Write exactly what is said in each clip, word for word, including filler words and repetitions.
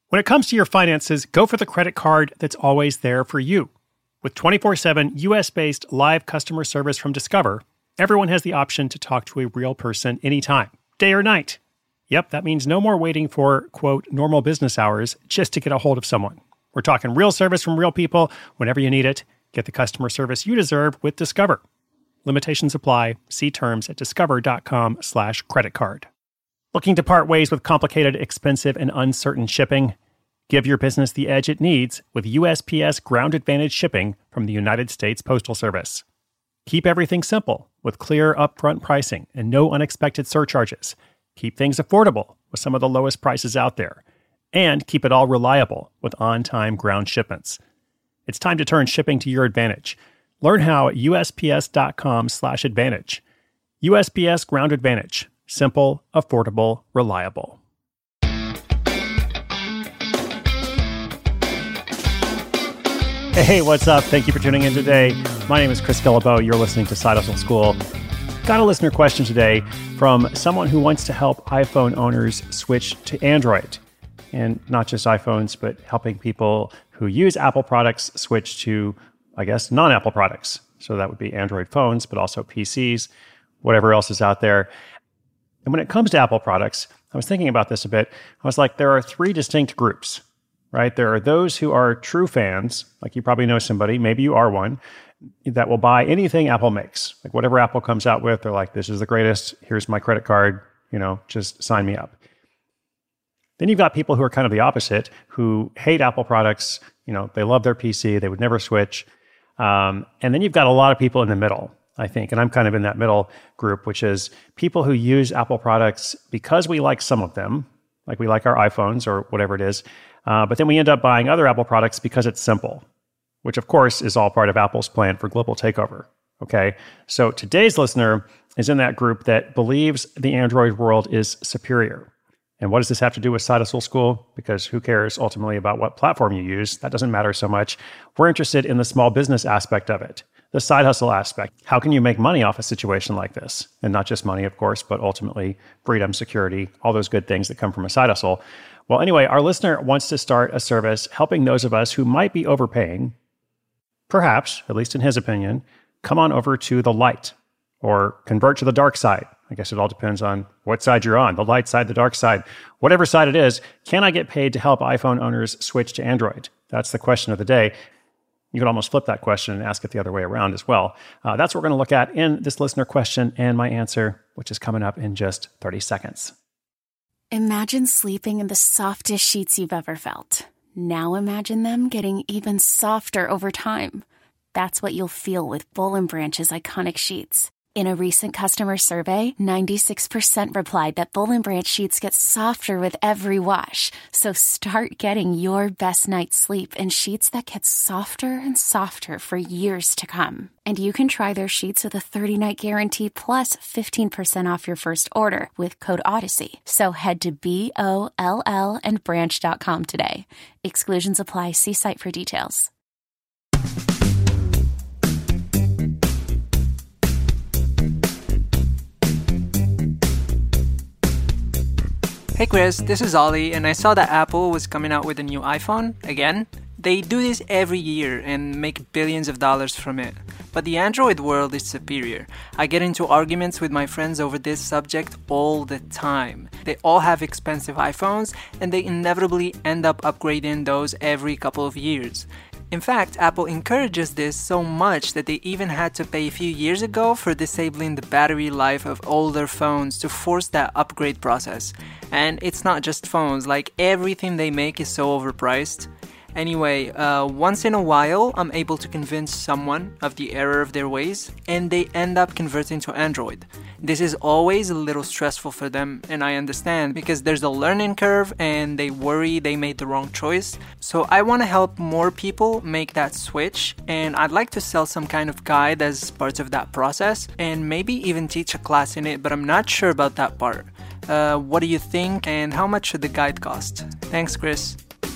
When it comes to your finances, go for the credit card that's always there for you. With twenty-four seven U S-based live customer service from Discover, everyone has the option to talk to a real person anytime, day or night. Yep, that means no more waiting for, quote, normal business hours just to get a hold of someone. We're talking real service from real people whenever you need it. Get the customer service you deserve with Discover. Limitations apply. See terms at discover.com slash credit card. Looking to part ways with complicated, expensive, and uncertain shipping? Give your business the edge it needs with U S P S Ground Advantage shipping from the United States Postal Service. Keep everything simple with clear upfront pricing and no unexpected surcharges. Keep things affordable with some of the lowest prices out there. And keep it all reliable with on-time ground shipments. It's time to turn shipping to your advantage. Learn how at USPS.com slash advantage. U S P S Ground Advantage. Simple, affordable, reliable. Hey, what's up? Thank you for tuning in today. My name is Chris Guillebeau. You're listening to Side Hustle School. Got a listener question today from someone who wants to help iPhone owners switch to Android. And not just iPhones, but helping people who use Apple products switch to, I guess, non-Apple products. So that would be Android phones, but also P Cs, whatever else is out there. And when it comes to Apple products, I was thinking about this a bit. I was like, there are three distinct groups, right? There are those who are true fans, like you probably know somebody, maybe you are one, that will buy anything Apple makes. Like whatever Apple comes out with, they're like, this is the greatest, here's my credit card, you know, just sign me up. Then you've got people who are kind of the opposite, who hate Apple products, you know, they love their P C, they would never switch. Um, and then you've got a lot of people in the middle, I think, and I'm kind of in that middle group, which is people who use Apple products because we like some of them, like we like our iPhones or whatever it is, uh, but then we end up buying other Apple products because it's simple, which of course is all part of Apple's plan for global takeover, okay? So today's listener is in that group that believes the Android world is superior. And what does this have to do with Side Hustle School? Because who cares ultimately about what platform you use? That doesn't matter so much. We're interested in the small business aspect of it. The side hustle aspect. How can you make money off a situation like this? And not just money, of course, but ultimately freedom, security, all those good things that come from a side hustle. Well, anyway, our listener wants to start a service helping those of us who might be overpaying, perhaps, at least in his opinion, come on over to the light or convert to the dark side. I guess it all depends on what side you're on, the light side, the dark side, whatever side it is. Can I get paid to help iPhone owners switch to Android? That's the question of the day. You could almost flip that question and ask it the other way around as well. Uh, that's what we're going to look at in this listener question and my answer, which is coming up in just thirty seconds. Imagine sleeping in the softest sheets you've ever felt. Now imagine them getting even softer over time. That's what you'll feel with Boll and Branch's iconic sheets. In a recent customer survey, ninety-six percent replied that Boll and Branch sheets get softer with every wash. So start getting your best night's sleep in sheets that get softer and softer for years to come. And you can try their sheets with a thirty-night guarantee plus fifteen percent off your first order with code Odyssey. So head to B O L L and branch dot com today. Exclusions apply. See site for details. Hey Chris, this is Ollie, and I saw that Apple was coming out with a new iPhone, again. They do this every year and make billions of dollars from it. But the Android world is superior. I get into arguments with my friends over this subject all the time. They all have expensive iPhones, and they inevitably end up upgrading those every couple of years. In fact, Apple encourages this so much that they even had to pay a few years ago for disabling the battery life of older phones to force that upgrade process. And it's not just phones, like everything they make is so overpriced. Anyway, uh, once in a while, I'm able to convince someone of the error of their ways, and they end up converting to Android. This is always a little stressful for them, and I understand, because there's a learning curve, and they worry they made the wrong choice. So I want to help more people make that switch, and I'd like to sell some kind of guide as part of that process, and maybe even teach a class in it, but I'm not sure about that part. Uh, what do you think, and how much should the guide cost? Thanks, Chris.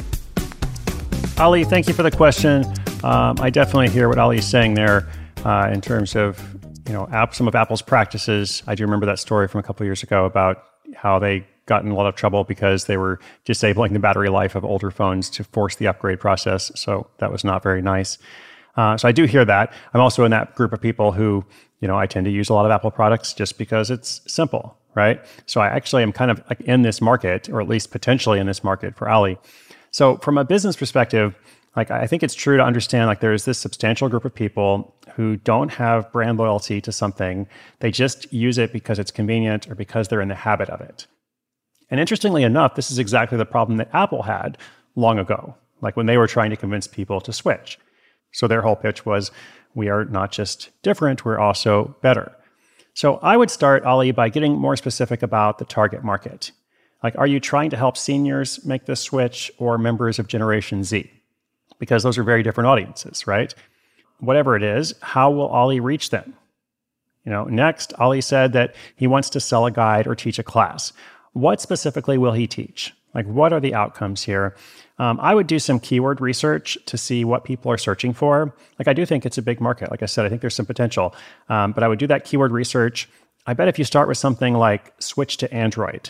Ali, thank you for the question. Um, I definitely hear what Ali is saying there uh, in terms of, you know, app, some of Apple's practices. I do remember that story from a couple of years ago about how they gotten in a lot of trouble because they were disabling the battery life of older phones to force the upgrade process. So that was not very nice. Uh, so I do hear that. I'm also in that group of people who, you know, I tend to use a lot of Apple products just because it's simple, right? So I actually am kind of like in this market, or at least potentially in this market for Ali. So from a business perspective, like I think it's true to understand like there is this substantial group of people who don't have brand loyalty to something. They just use it because it's convenient or because they're in the habit of it. And interestingly enough, this is exactly the problem that Apple had long ago, like when they were trying to convince people to switch. So their whole pitch was, we are not just different, we're also better. So I would start, Ali, by getting more specific about the target market. Like, are you trying to help seniors make this switch or members of Generation Z? Because those are very different audiences, right? Whatever it is, how will Ali reach them? You know, next, Ali said that he wants to sell a guide or teach a class. What specifically will he teach? Like, what are the outcomes here? Um, I would do some keyword research to see what people are searching for. Like, I do think it's a big market. Like I said, I think there's some potential. Um, but I would do that keyword research. I bet if you start with something like switch to Android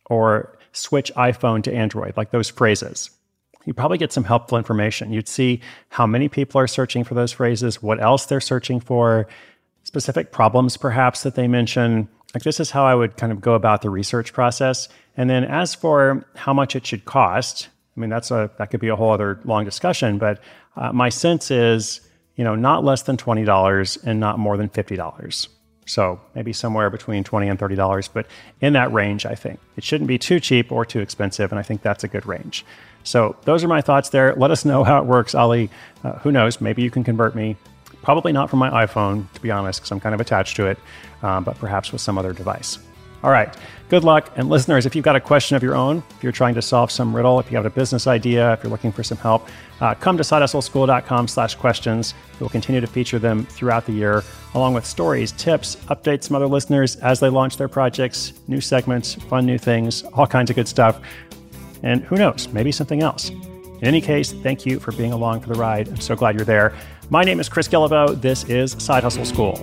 or switch iPhone to Android, like those phrases, you probably get some helpful information. You'd see how many people are searching for those phrases, what else they're searching for, specific problems perhaps that they mention. Like, this is how I would kind of go about the research process. And then as for how much it should cost, I mean, that's a that could be a whole other long discussion, but uh, my sense is, you know, not less than twenty dollars and not more than fifty dollars. So maybe somewhere between twenty dollars and thirty dollars, but in that range, I think. It shouldn't be too cheap or too expensive, and I think that's a good range. So those are my thoughts there. Let us know how it works, Ali. Uh, who knows? Maybe you can convert me. Probably not from my iPhone, to be honest, because I'm kind of attached to it, um, but perhaps with some other device. All right. Good luck. And listeners, if you've got a question of your own, if you're trying to solve some riddle, if you have a business idea, if you're looking for some help, uh, come to sidehustleschool.com slash questions. We'll continue to feature them throughout the year, along with stories, tips, updates from other listeners as they launch their projects, new segments, fun new things, all kinds of good stuff. And who knows, maybe something else. In any case, thank you for being along for the ride. I'm so glad you're there. My name is Chris Guillebeau. This is Side Hustle School.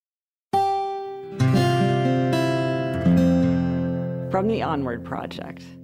From the Onward Project.